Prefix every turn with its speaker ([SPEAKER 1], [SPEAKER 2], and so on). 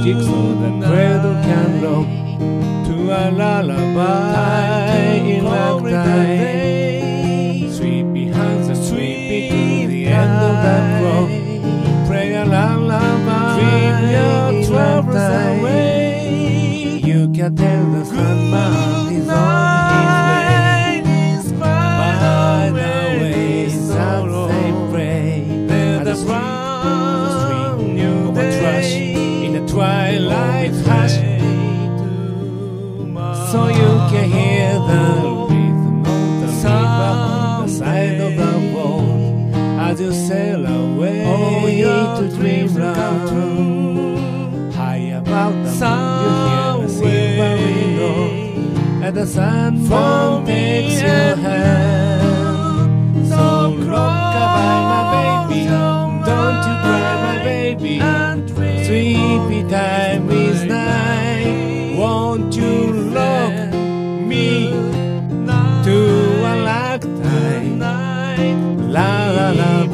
[SPEAKER 1] jigsaw the cradle can rock to a lullaby in ragtime. Sweepy hands are sweeping to the end of that rock. Pray a lullaby, dream your troubles away. You can tell the Sandman is on his way. By the way, sad they pray. There's a brown new trash in the twilight hush. So you can hear the rhythm of the river on the side of the wall as you sail away to dreamland. High above the moon you hear the silver window, and the sunfall takes your hand. So rock-a-bye my baby, don't you cry my baby. Sleepy time is night, won't you lock me to a lifetime? La la la.